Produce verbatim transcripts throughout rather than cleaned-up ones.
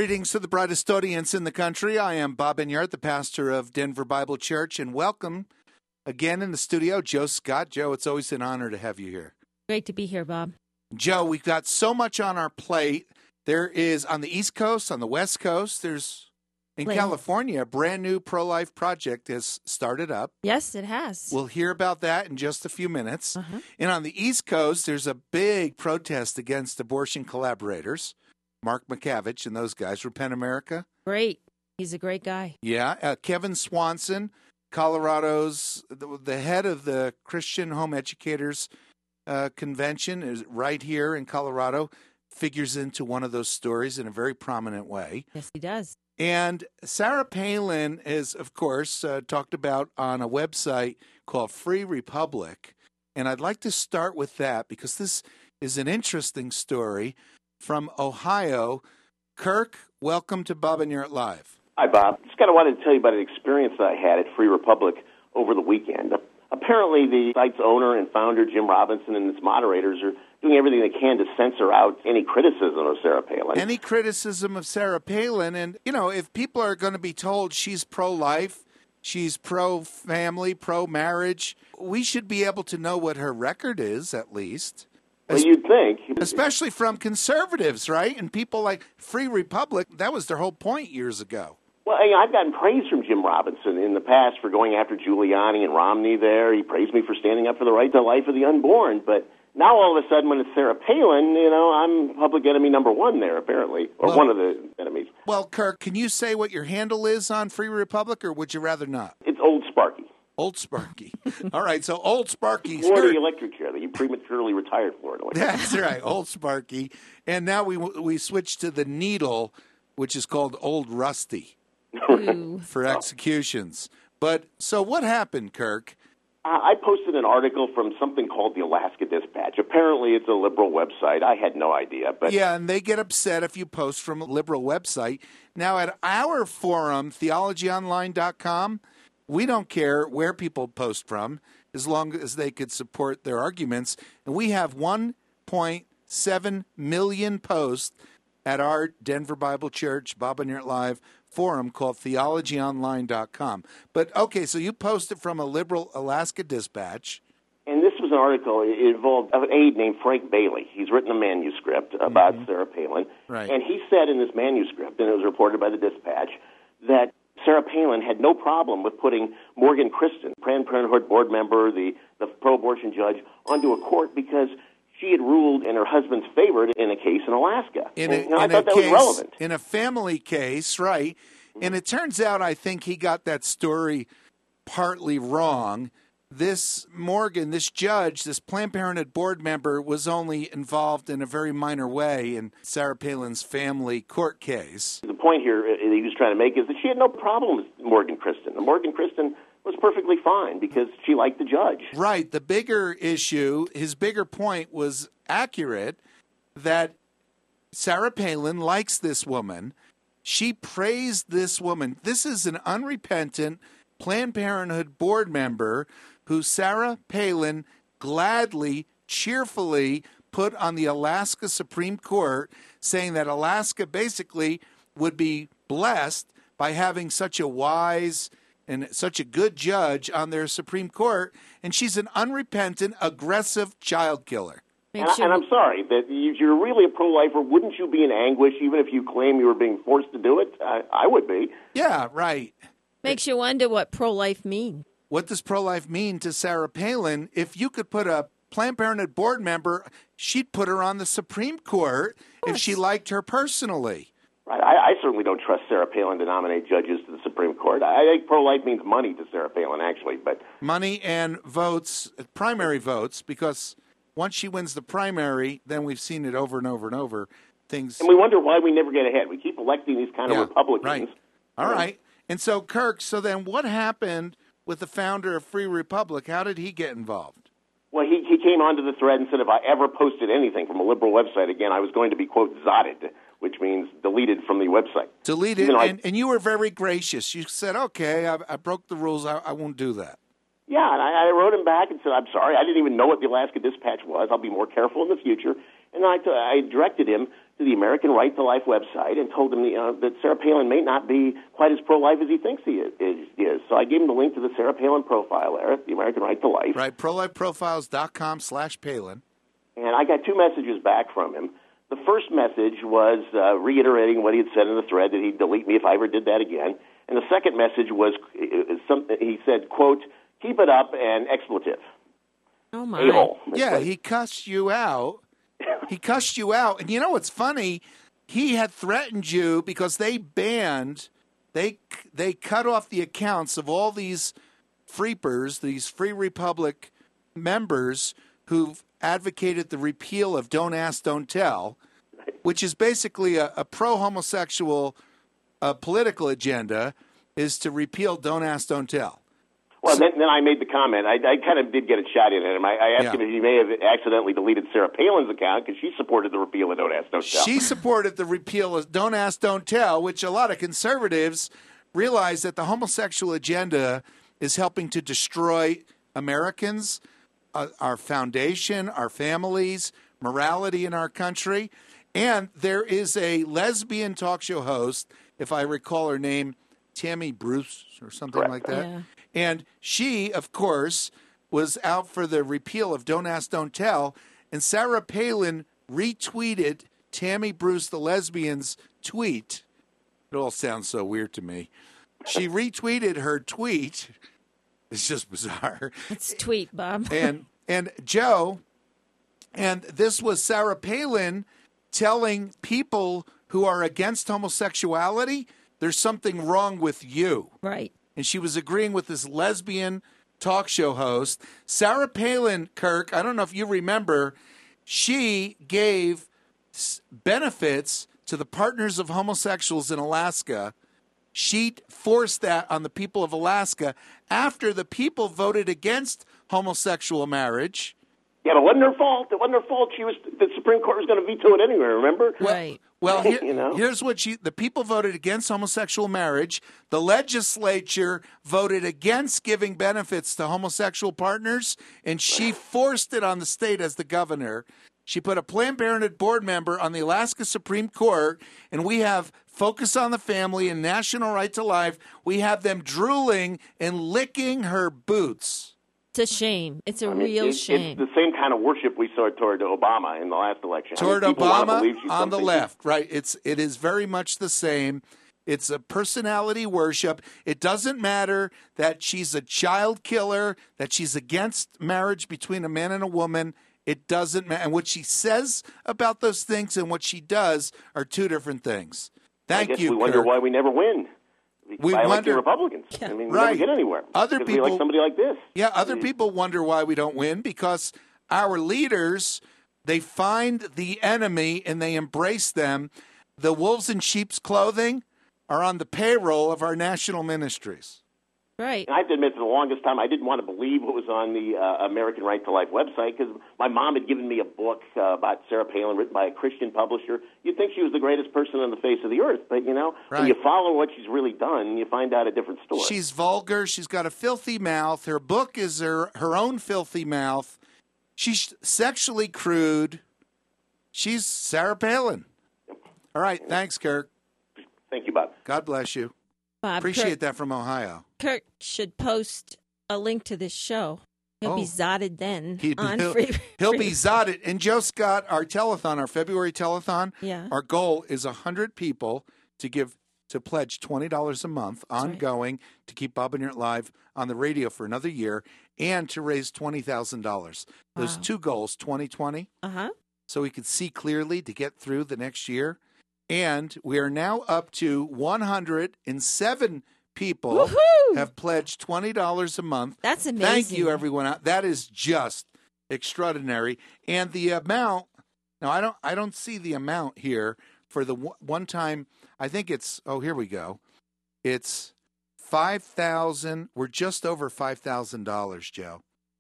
Greetings to the brightest audience in the country. I am Bob Enyart, the pastor of Denver Bible Church, and welcome again in the studio, Joe Scott. Joe, it's always an honor to have you here. Great to be here, Bob. Joe, we've got so much on our plate. There is on the East Coast, on the West Coast, there's in Lane. California, a brand new pro-life project has started up. Yes, it has. We'll hear about that in just a few minutes. Uh-huh. And on the East Coast, there's a big protest against abortion collaborators. Mark McCavich and those guys, Repent America. Great. He's a great guy. Yeah. Uh, Kevin Swanson, Colorado's, the, the head of the Christian Home Educators uh, Convention, is right here in Colorado, figures into one of those stories in a very prominent way. Yes, he does. And Sarah Palin is, of course, uh, talked about on a website called Free Republic. And I'd like to start with that because this is an interesting story. From Ohio, Kirk, welcome to Bob Enyart Live. Hi, Bob. Just kind of wanted to tell you about an experience that I had at Free Republic over the weekend. Apparently, the site's owner and founder, Jim Robinson, and its moderators are doing everything they can to censor out any criticism of Sarah Palin. Any criticism of Sarah Palin. And, you know, if people are going to be told she's pro-life, she's pro-family, pro-marriage, we should be able to know what her record is, at least. Well, you'd think. Especially from conservatives, right? And people like Free Republic, that was their whole point years ago. Well, you know, I've gotten praise from Jim Robinson in the past for going after Giuliani and Romney there. He praised me for standing up for the right to life of the unborn. But now all of a sudden when it's Sarah Palin, you know, I'm public enemy number one there, apparently, or well, one of the enemies. Well, Kirk, can you say what your handle is on Free Republic, or would you rather not? It's Old Sparky. Old Sparky. All right, so Old Sparky. Florida Electric Chair, the prematurely retired Florida Electric. That's right, Old Sparky. And now we we switch to the Needle, which is called Old Rusty for executions. But so what happened, Kirk? Uh, I posted an article from something called the Alaska Dispatch. Apparently it's a liberal website. I had no idea. But yeah, and they get upset if you post from a liberal website. Now at our forum, theology online dot com, we don't care where people post from as long as they could support their arguments. And we have one point seven million posts at our Denver Bible Church, Bob Enyart Live forum called theology online dot com. But, okay, so you posted from a liberal Alaska Dispatch. And this was an article, it involved an aide named Frank Bailey. He's written a manuscript about mm-hmm. Sarah Palin. Right. And he said in this manuscript, and it was reported by the Dispatch, that Sarah Palin had no problem with putting Morgan Christen, Planned Parenthood board member, the, the pro-abortion judge, onto a court because she had ruled in her husband's favor in a case in Alaska. In a, and, you know, in I thought a that case, was relevant. In a family case, right. And it turns out I think he got that story partly wrong. This Morgan, this judge, this Planned Parenthood board member was only involved in a very minor way in Sarah Palin's family court case. The point here that he was trying to make is that she had no problem with Morgan Christen. Morgan Christen was perfectly fine because she liked the judge. Right. The bigger issue, his bigger point was accurate, that Sarah Palin likes this woman. She praised this woman. This is an unrepentant Planned Parenthood board member who Sarah Palin gladly, cheerfully put on the Alaska Supreme Court, saying that Alaska basically would be blessed by having such a wise and such a good judge on their Supreme Court, and she's an unrepentant, aggressive child killer. And, I, and I'm sorry, that you're really a pro-lifer. Wouldn't you be in anguish even if you claim you were being forced to do it? I, I would be. Yeah, right. Makes you wonder what pro-life means. What does pro-life mean to Sarah Palin? If you could put a Planned Parenthood board member, she'd put her on the Supreme Court if she liked her personally. Right. I, I certainly don't trust Sarah Palin to nominate judges to the Supreme Court. I think pro-life means money to Sarah Palin, actually. But money and votes, primary votes, because once she wins the primary, then we've seen it over and over and over. Things, and we wonder why we never get ahead. We keep electing these kind of yeah, Republicans. Right. All right. right. And so, Kirk, so then what happened with the founder of Free Republic? How did he get involved? Well, he, he came onto the thread and said if I ever posted anything from a liberal website again, I was going to be, quote, zotted, which means deleted from the website. Deleted, and, I, and you were very gracious. You said, okay, I, I broke the rules. I, I won't do that. Yeah, and I, I wrote him back and said, I'm sorry, I didn't even know what the Alaska Dispatch was. I'll be more careful in the future. And I, t- I directed him to the American Right to Life website and told him uh, that Sarah Palin may not be quite as pro-life as he thinks he is, is. So I gave him the link to the Sarah Palin profile there, the American Right to Life. Right, prolifeprofiles.com slash Palin. And I got two messages back from him. The first message was uh, reiterating what he had said in the thread, that he'd delete me if I ever did that again. And the second message was, uh, some, he said, quote, keep it up, and expletive. Oh, my. A-hole. Yeah, he cussed you out. He cussed you out. And you know what's funny? He had threatened you because they banned, they they cut off the accounts of all these freepers, these Free Republic members who've advocated the repeal of Don't Ask, Don't Tell, which is basically a, a pro-homosexual uh, political agenda, is to repeal Don't Ask, Don't Tell. Well, then, then I made the comment. I, I kind of did get a shot in at him. I, I asked Yeah. him if he may have accidentally deleted Sarah Palin's account because she supported the repeal of Don't Ask, Don't Tell. She supported the repeal of Don't Ask, Don't Tell, which a lot of conservatives realize that the homosexual agenda is helping to destroy Americans, uh, our foundation, our families, morality in our country. And there is a lesbian talk show host, if I recall her name, Tammy Bruce or something Correct. like that. Yeah. And she, of course, was out for the repeal of Don't Ask, Don't Tell. And Sarah Palin retweeted Tammy Bruce, the lesbian's tweet. It all sounds so weird to me. She retweeted her tweet. It's just bizarre. It's tweet, Bob. And and Joe, and this was Sarah Palin telling people who are against homosexuality, there's something wrong with you. Right. And she was agreeing with this lesbian talk show host. Sarah Palin, Kirk, I don't know if you remember, she gave s- benefits to the partners of homosexuals in Alaska. She forced that on the people of Alaska after the people voted against homosexual marriage. Yeah, but it wasn't her fault. It wasn't her fault. She was the Supreme Court was going to veto it anyway. Remember? Right. Well, here- You know? here's what she, the people voted against homosexual marriage. The legislature voted against giving benefits to homosexual partners, and she forced it on the state as the governor. She put a Planned Parenthood board member on the Alaska Supreme Court, and we have Focus on the Family and National Right to Life. We have them drooling and licking her boots. It's a shame. It's a I mean, real it- shame. It's the same kind of worship we saw toward Obama in the last election. Toward I mean, people want to Obama believe she's on the something- left, right? It's it is very much the same. It's a personality worship. It doesn't matter that she's a child killer, that she's against marriage between a man and a woman. It doesn't matter. And what she says about those things and what she does are two different things. Thank I guess you, we wonder Kirk. why we never win. We by electing wonder- Republicans. Yeah. I mean, we Right. never get anywhere. Other because we like people- somebody like this. Yeah, other people wonder why we don't win because our leaders, they find the enemy and they embrace them. The wolves in sheep's clothing are on the payroll of our national ministries. Right. And I have to admit, for the longest time, I didn't want to believe what was on the uh, American Right to Life website because my mom had given me a book uh, about Sarah Palin written by a Christian publisher. You'd think she was the greatest person on the face of the earth, but, you know, Right. when you follow what she's really done, you find out a different story. She's vulgar. She's got a filthy mouth. Her book is her, her own filthy mouth. She's sexually crude. She's Sarah Palin. All right. Thanks, Kirk. Thank you, Bob. God bless you. Bob, Appreciate Kirk, that from Ohio. Kirk should post a link to this show. He'll Oh. be zotted then He, on he'll, free. he'll free- be zotted. And Joe Scott, our telethon, our February telethon, Yeah. our goal is one hundred people to give to pledge twenty dollars a month right. ongoing to keep Bob and Your live on the radio for another year and to raise twenty thousand dollars. Those Wow. two goals, twenty twenty, Uh huh. so we could see clearly to get through the next year. And we are now up to one hundred seven people Woohoo! have pledged twenty dollars a month. That's amazing. Thank you, everyone. out- That is just extraordinary. And the amount, now I don't, I don't see the amount here for the one one time. I think it's, oh, here we go. It's five thousand. We're just over five thousand dollars, Joe.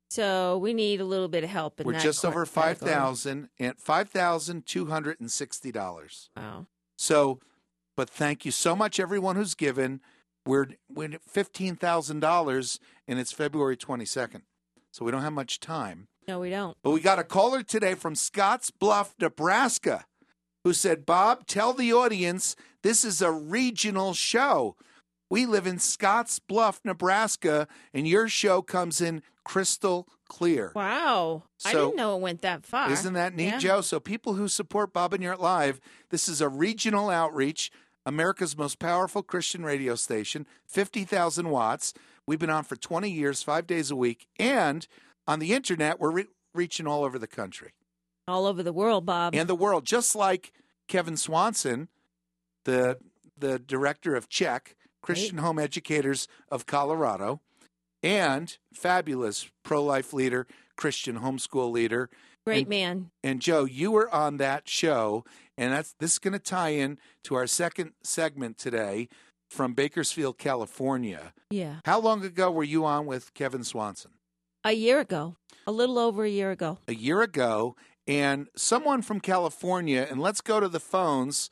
So we need a little bit of help in We're that just cor- over five category. thousand and five thousand two hundred and sixty dollars. Wow. So, but thank you so much, everyone who's given. We're, we're at fifteen thousand dollars, and it's February twenty-second. So we don't have much time. No, we don't. But we got a caller today from Scotts Bluff, Nebraska. who said, Bob, tell the audience this is a regional show. We live in Scotts Bluff, Nebraska, and your show comes in crystal clear. Wow. I So, didn't know it went that far. Isn't that neat, Yeah. Joe? So people who support Bob and Yurt Live, this is a regional outreach, America's most powerful Christian radio station, fifty thousand watts. We've been on for twenty years, five days a week. And on the internet, we're re- reaching all over the country. All over the world, Bob. And the world, just like Kevin Swanson, the the director of CHEC, Christian Home Educators of Colorado, and fabulous pro-life leader, Christian homeschool leader. Great and, man. And Joe, you were on that show, and that's this is going to tie in to our second segment today from Bakersfield, California. Yeah. How long ago were you on with Kevin Swanson? A year ago. A little over a year ago. A year ago, and someone from California, and let's go to the phones.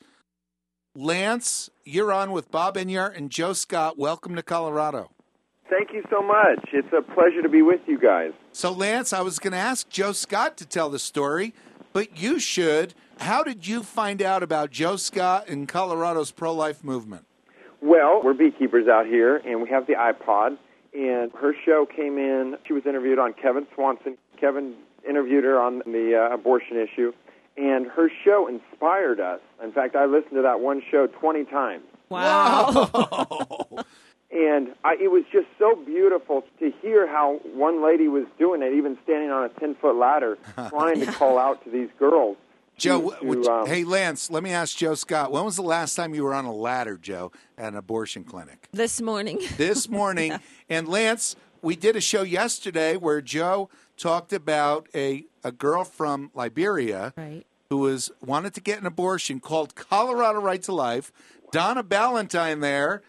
Lance, you're on with Bob Enyart and Joe Scott. Welcome to Colorado. Thank you so much. It's a pleasure to be with you guys. So, Lance, I was going to ask Joe Scott to tell the story, but you should. How did you find out about Joe Scott and Colorado's pro-life movement? Well, we're beekeepers out here, and we have the iPod, and her show came in. She was interviewed on Kevin Swanson. Kevin interviewed her on the uh, abortion issue, and her show inspired us. In fact, I listened to that one show twenty times. Wow. Whoa. And I, it was just so beautiful to hear how one lady was doing it, even standing on a ten-foot ladder, trying to call out to these girls. Joe, to, would, um, hey, Lance, let me ask Joe Scott. When was the last time you were on a ladder, Joe, at an abortion clinic? This morning. This morning. Yeah. And, Lance, we did a show yesterday where Joe talked about a, a girl from Liberia Right. who was wanted to get an abortion called Colorado Right to Life. Donna Ballantyne there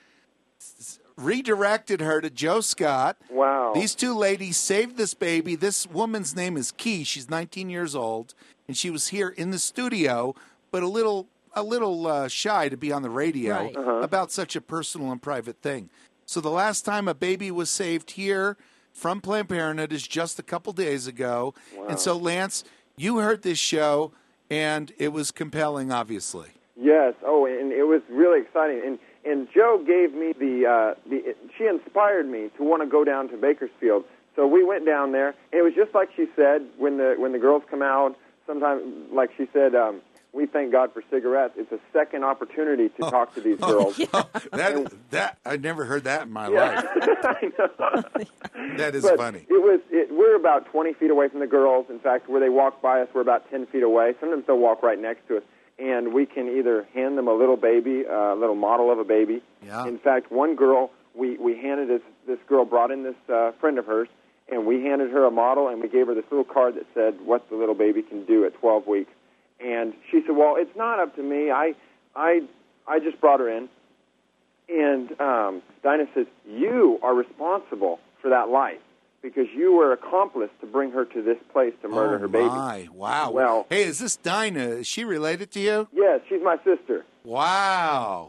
redirected her to Joe Scott. Wow. These two ladies saved this baby. This woman's name is Key. She's nineteen years old, and she was here in the studio, but a little a little uh, shy to be on the radio Right. Uh-huh. about such a personal and private thing. So the last time a baby was saved here from Planned Parenthood is just a couple days ago. Wow. And so, Lance, you heard this show, and it was compelling, obviously. Yes. Oh, and it was really exciting. And and Joe gave me the uh, the. She inspired me to want to go down to Bakersfield. So we went down there, and it was just like she said. When the when the girls come out, sometimes, like she said, um, we thank God for cigarettes. It's a second opportunity to talk to these girls. that that I never heard that in my Yeah. life. I know. That is But funny. It was. It, we're about twenty feet away from the girls. In fact, where they walk by us, we're about ten feet away. Sometimes they'll walk right next to us, and we can either hand them a little baby, a little model of a baby. Yeah. In fact, one girl, we we handed this this girl brought in this uh, friend of hers, and we handed her a model, and we gave her this little card that said what the little baby can do at twelve weeks. And she said, "Well, it's not up to me. I I I just brought her in." And um, Dinah says, "You are responsible for that life because you were accomplice to bring her to this place to murder oh, her baby." my. Wow. Well- hey, is this Dinah? Is she related to you? Yes, she's my sister. Wow.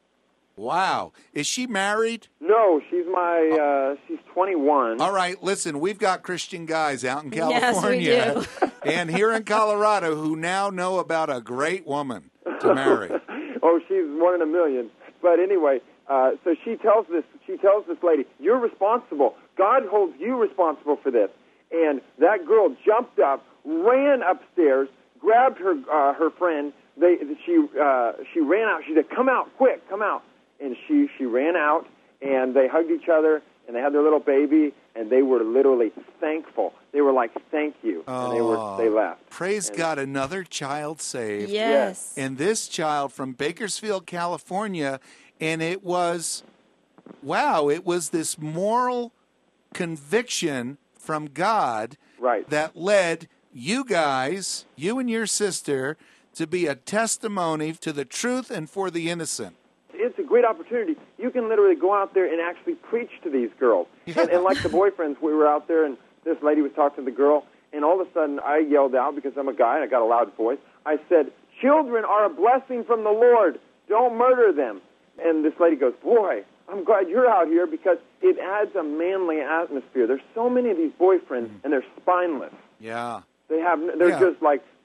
Wow. Is she married? No, she's my. Uh, she's twenty-one. All right, listen, we've got Christian guys out in Yes, we California do. and here in Colorado who now know about a great woman to marry. Oh, she's one in a million. But anyway, uh, so she tells this. She tells this lady, "You're responsible. God holds you responsible for this." And that girl jumped up, ran upstairs, grabbed her uh, her friend. They she uh, she ran out. She said, "Come out, quick, come out!" And she she ran out, and they hugged each other, and they had their little baby, and they were literally thankful. They were like, "Thank you," and they were they left. Praise And- God, another child saved. Yes. And this child from Bakersfield, California, and it was, wow, it was this moral conviction from God Right. that led you guys, you and your sister, to be a testimony to the truth and for the innocent. It's a great opportunity. You can literally go out there and actually preach to these girls. Yeah. And, and like the boyfriends, we were out there, and this lady was talking to the girl, and all of a sudden I yelled out, because I'm a guy and I got a loud voice, I said, "Children are a blessing from the Lord. Don't murder them." And this lady goes, "Boy, I'm glad you're out here," because it adds a manly atmosphere. There's so many of these boyfriends, and they're spineless. Yeah. They have, they're Yeah. just like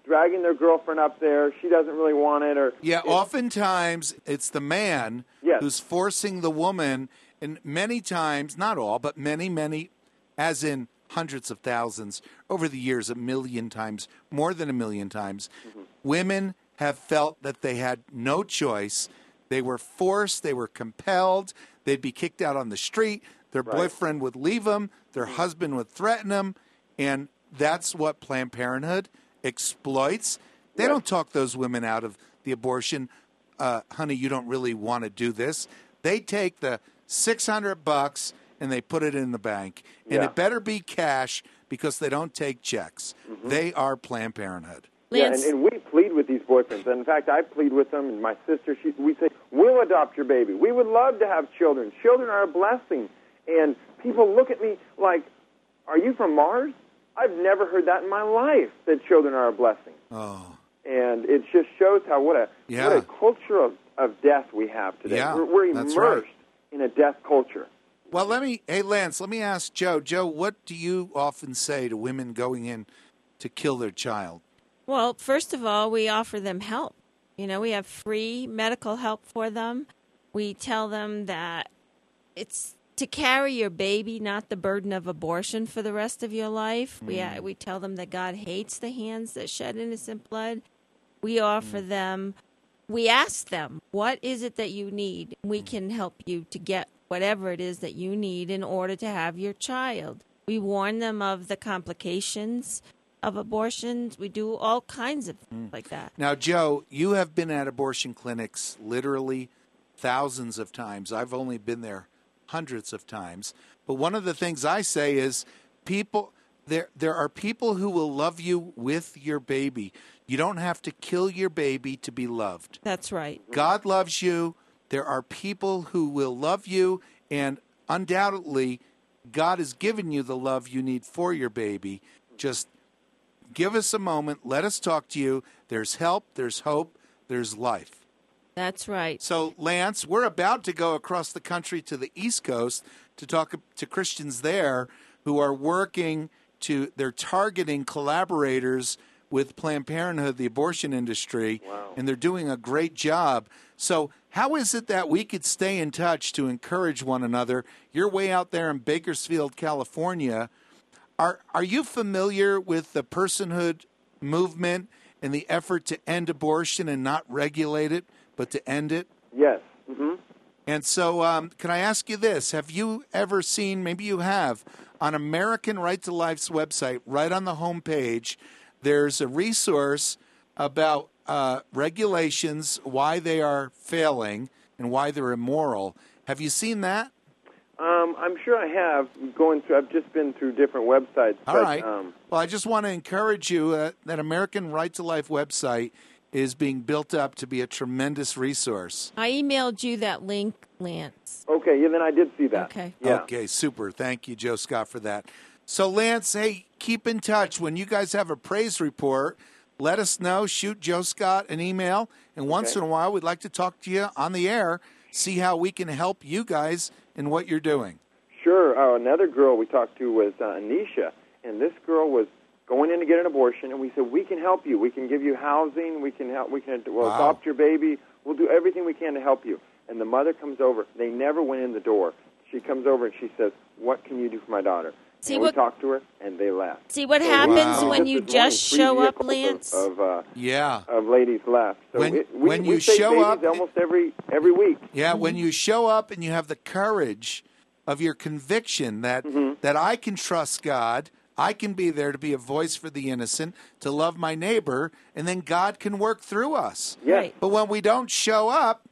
dragging their girlfriend up there. She doesn't really want it. Or Yeah, oftentimes it's the man Yes. who's forcing the woman, and many times, not all, but many, many, as in hundreds of thousands, over the years, a million times, more than a million times, mm-hmm. women have felt that they had no choice. They were forced, they were compelled, they'd be kicked out on the street, their Right. boyfriend would leave them, their mm-hmm. husband would threaten them, and that's what Planned Parenthood exploits. They Right. don't talk those women out of the abortion. Uh, honey, you don't really want to do this. They take the six hundred bucks and they put it in the bank. And Yeah. it better be cash because they don't take checks. Mm-hmm. They are Planned Parenthood. Yeah, and, Lance, and we plead with these boyfriends. And in fact, I plead with them, and my sister, she, we say, we'll adopt your baby. We would love to have children. Children are a blessing. And people look at me like, are you from Mars? I've never heard that in my life, that children are a blessing. Oh. And it just shows how what a Yeah. what a culture of, of death we have today. Yeah, we're we're that's immersed right. in a death culture. Well, let me, hey, Lance, let me ask Joe. Joe, what do you often say to women going in to kill their child? well, first of all, we offer them help. You know, we have free medical help for them. We tell them that it's to carry your baby, not the burden of abortion for the rest of your life. Mm. We uh, we tell them that God hates the hands that shed innocent blood. We offer mm. them, we ask them, what is it that you need? We can help you to get whatever it is that you need in order to have your child. We warn them of the complications of abortions. We do all kinds of things mm. like that. Now, Joe, you have been at abortion clinics literally thousands of times. I've only been there hundreds of times. But one of the things I say is people there there are people who will love you with your baby. You don't have to kill your baby to be loved. That's right. God loves you. There are people who will love you, and undoubtedly God has given you the love you need for your baby. Just give us a moment. Let us talk to you. There's help, there's hope, there's life. That's right. So, Lance, we're about to go across the country to the East Coast to talk to Christians there who are working to, they're targeting collaborators with Planned Parenthood, the abortion industry, Wow. and they're doing a great job. So how is it that we could stay in touch to encourage one another? You're way out there in Bakersfield, California. Are, are you familiar with the personhood movement and the effort to end abortion and not regulate it, but to end it? Yes. Mm-hmm. And so um, can I ask you this? Have you ever seen, maybe you have, on American Right to Life's website, right on the home page, there's a resource about uh, regulations, why they are failing, and why they're immoral. Have you seen that? Um, I'm sure I have. Going through, I've just been through different websites. All but, right. Um, well, I just want to encourage you uh, that American Right to Life website is being built up to be a tremendous resource. I emailed you that link, Lance. okay, yeah, then I did see that. Okay. Yeah. Okay, super. Thank you, Joe Scott, for that. So, Lance, hey, keep in touch. When you guys have a praise report, let us know. Shoot Joe Scott an email. And once Okay. in a while, we'd like to talk to you on the air, see how we can help you guys in what you're doing. Sure. Uh, another girl we talked to was uh, Anisha, and this girl was going in to get an abortion, and we said, we can help you. We can give you housing. We can help. We can we'll Wow. adopt your baby. We'll do everything we can to help you. And the mother comes over. They never went in the door. She comes over and she says, what can you do for my daughter? See and what, we talked to her, and they left. See what So happens Wow. when just you this morning, just three show up, vehicles Lance? Of, of, uh, Yeah. of ladies left. So When- it, we, when we you save show babies up- almost every every week. Yeah, when you show up and you have the courage of your conviction that Mm-hmm. that I can trust God, I can be there to be a voice for the innocent, to love my neighbor, and then God can work through us. Yes. Right. But when we don't show up,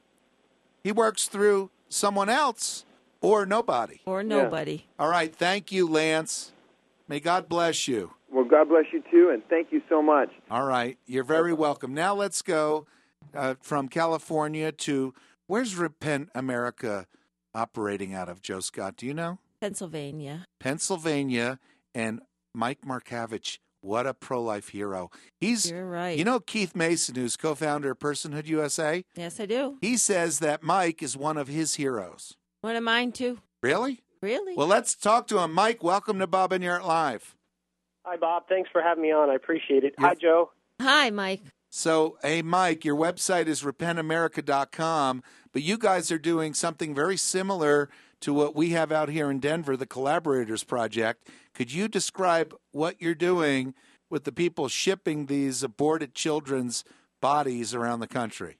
he works through someone else or nobody. Or nobody. All right, thank you, Lance. May God bless you. Well, God bless you too, and thank you so much. All right, you're very welcome. Now let's go uh, from California to, where's Repent America operating out of, Joe Scott? Do you know? Pennsylvania. Pennsylvania, and Mike Markavich, what a pro-life hero. He's, You're right. you know Keith Mason, who's co-founder of Personhood U S A? Yes, I do. He says that Mike is one of his heroes. One of mine, too. Really? Really? Well, let's talk to him. Mike, welcome to Bob and Yart Live. Hi, Bob. Thanks for having me on. I appreciate it. You're- Hi, Joe. Hi, Mike. So, hey, Mike, your website is repent america dot com, but you guys are doing something very similar to what we have out here in Denver, the Collaborators Project. Could you describe what you're doing with the people shipping these aborted children's bodies around the country?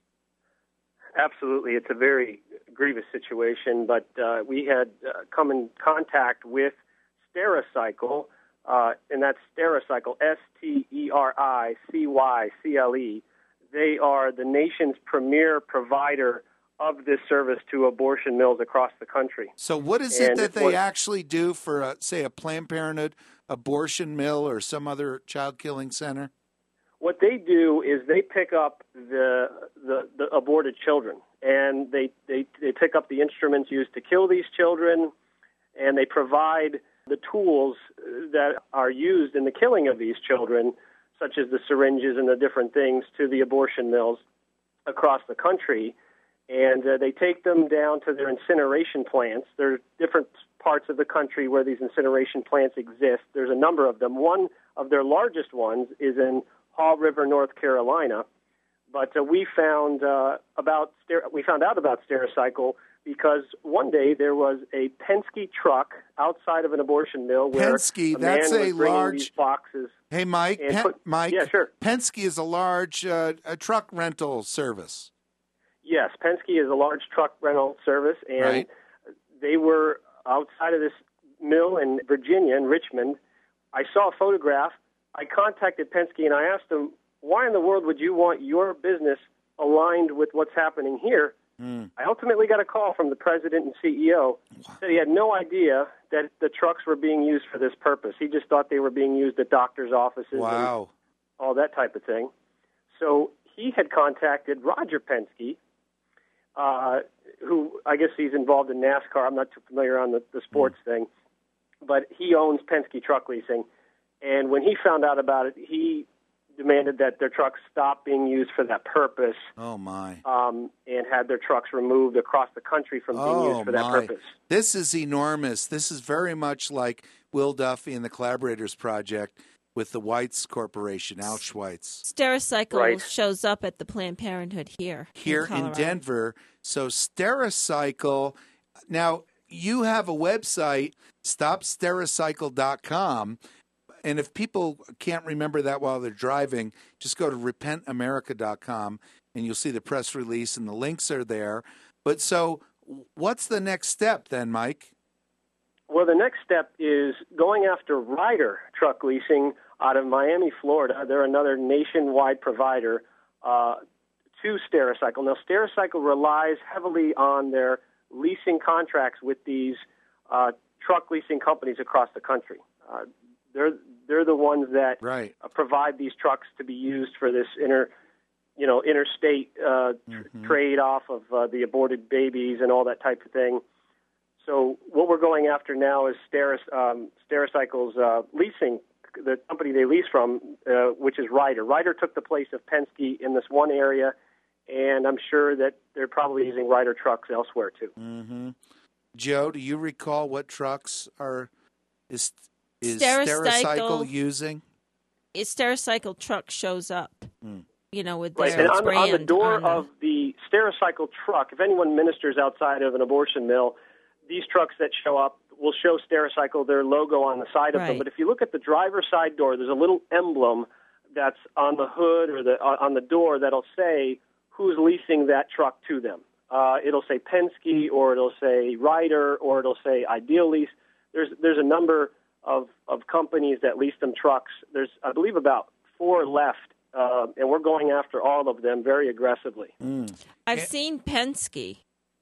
Absolutely. It's a very grievous situation, but uh, we had uh, come in contact with Stericycle, uh, and that's Stericycle, S T E R I C Y C L E. They are the nation's premier provider of this service to abortion mills across the country. So what is and it that it they was, actually do for, a, say, a Planned Parenthood abortion mill or some other child-killing center? What they do is they pick up the, the, the aborted children, and they, they, they pick up the instruments used to kill these children, and they provide the tools that are used in the killing of these children, such as the syringes and the different things, to the abortion mills across the country. And uh, they take them down to their incineration plants. There are different parts of the country where these incineration plants exist. There's a number of them. One of their largest ones is in Haw River, North Carolina. But uh, we found uh, about we found out about Stericycle because one day there was a Penske truck outside of an abortion mill where Penske, a that's man a was bringing large these boxes. Hey, Mike. Pen, put, Mike. Yeah, sure. Penske is a large uh, a truck rental service. Yes, Penske is a large truck rental service, and right. they were outside of this mill in Virginia, in Richmond. I saw a photograph. I contacted Penske, and I asked them, why in the world would you want your business aligned with what's happening here? Mm. I ultimately got a call from the president and C E O. Wow. Said he had no idea that the trucks were being used for this purpose. He just thought they were being used at doctors' offices wow. and all that type of thing. So he had contacted Roger Penske, uh, who I guess he's involved in NASCAR. I'm not too familiar on the, the sports mm. thing, but he owns Penske Truck Leasing. And when he found out about it, he demanded that their trucks stop being used for that purpose. Oh, my. Um, and had their trucks removed across the country from being oh, used for that my. purpose. This is enormous. This is very much like Will Duffy and the Collaborators Project with the Weitz Corporation, Auschwitz. Stericycle right. shows up at the Planned Parenthood here. Here in, in Denver. So Stericycle, now you have a website, stop stericycle dot com. And if people can't remember that while they're driving, just go to repent america dot com and you'll see the press release and the links are there. But so what's the next step then, Mike? Well, the next step is going after Ryder Truck Leasing out of Miami, Florida. They're another nationwide provider uh, to Stericycle. Now, Stericycle relies heavily on their leasing contracts with these uh, truck leasing companies across the country. Uh, they're they're the ones that right. uh, provide these trucks to be used for this inter, you know, interstate uh, tr- mm-hmm. trade off of uh, the aborted babies and all that type of thing. So what we're going after now is Steris, um, Stericycle's uh, leasing, the company they lease from, uh, which is Ryder. Ryder took the place of Penske in this one area, and I'm sure that they're probably using Ryder trucks elsewhere too. Mm-hmm. Joe, do you recall what trucks are is is Stericycle, Stericycle using? A Stericycle truck shows up, mm. you know, with right. their and on, brand on the door on the... of the Stericycle truck, if anyone ministers outside of an abortion mill, these trucks that show up will show Stericycle, their logo on the side of right. them. But if you look at the driver's side door, there's a little emblem that's on the hood or the on the door that'll say who's leasing that truck to them. Uh, it'll say Penske, or it'll say Ryder, or it'll say Ideal Lease. There's there's a number of of companies that lease them trucks. There's, I believe, about four left, uh, and we're going after all of them very aggressively. Mm. I've seen Penske.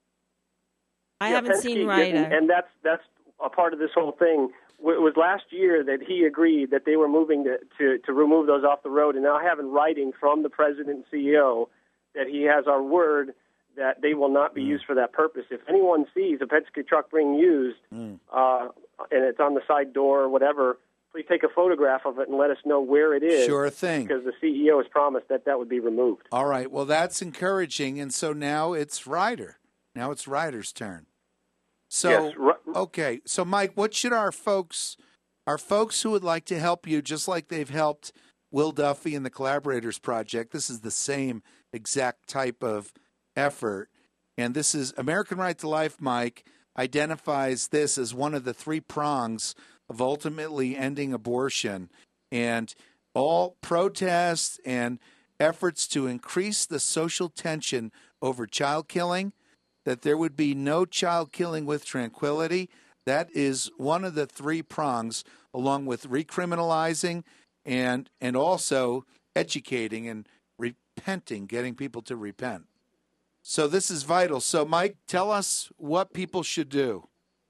I yeah, haven't Penske, seen Ryder. And, and that's that's a part of this whole thing. It was last year that he agreed that they were moving to, to, to remove those off the road, and now I have in writing from the president and C E O that he has our word that they will not be mm. used for that purpose. If anyone sees a Penske truck being used, mm. uh, and it's on the side door or whatever, please take a photograph of it and let us know where it is. Sure thing. Because the C E O has promised that that would be removed. All right. Well, that's encouraging. And so now it's Ryder. Now it's Ryder's turn. So, yes, r- okay. So, Mike, what should our folks, our folks who would like to help you, just like they've helped Will Duffy and the Collaborators Project. This is the same exact type of effort. And this is American Right to Life, Mike, identifies this as one of the three prongs of ultimately ending abortion. And all protests and efforts to increase the social tension over child killing, that there would be no child killing with tranquility. That is one of the three prongs, along with recriminalizing and and also educating and repenting, getting people to repent. So this is vital. So, Mike, tell us what people should do.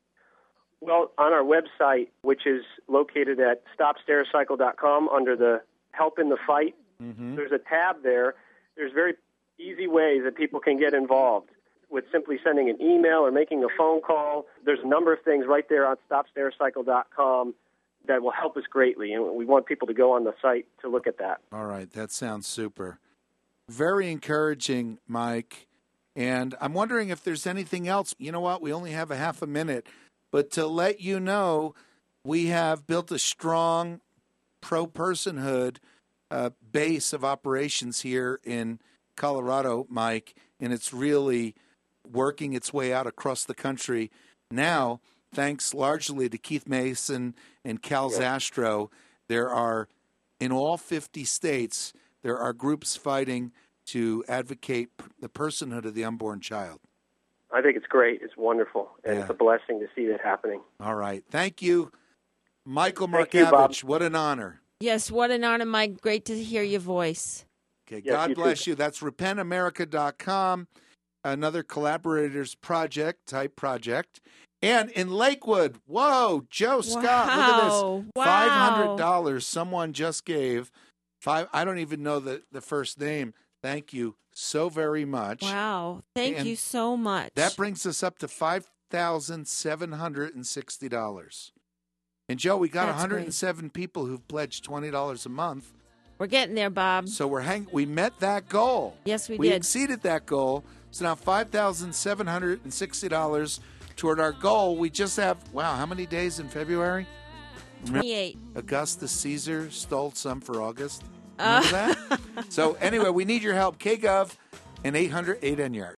Well, on our website, which is located at stop stericycle dot com under the Help in the Fight, mm-hmm. there's a tab there. There's very easy ways that people can get involved with simply sending an email or making a phone call. There's a number of things right there on stop stericycle dot com that will help us greatly, and we want people to go on the site to look at that. All right, that sounds super. Very encouraging, Mike. And I'm wondering if there's anything else. You know what? We only have a half a minute. But to let you know, we have built a strong pro-personhood uh, base of operations here in Colorado, Mike, and it's really working its way out across the country now, thanks largely to Keith Mason and Cal Zastro. There are, in all fifty states, there are groups fighting to advocate the personhood of the unborn child. I think it's great. It's wonderful. And Yeah. it's a blessing to see that happening. All right. Thank you, Michael Thank you, Bob. Markavich. What an honor. Yes, what an honor, Mike. Great to hear your voice. Okay, Yes, God you too. bless you. That's repent america dot com, another Collaborators Project type project. And in Lakewood, whoa, Joe Scott, look at Wow. this. Wow. five hundred dollars someone just gave. Five. I don't even know the, the first name. Thank you so very much. Wow. Thank And you so much. That brings us up to five thousand seven hundred sixty dollars. And, Joe, we got That's one hundred seven people who've pledged twenty dollars a month. We're getting there, Bob. So we're hang- we met that goal. Yes, we We did. exceeded that goal. So now five thousand seven hundred sixty dollars toward our goal. We just have, wow, how many days in February? twenty-eight. Augustus Caesar stole some for August. Uh. Remember that? So anyway, we need your help. K Gov and eight hundred eight N Y A R D.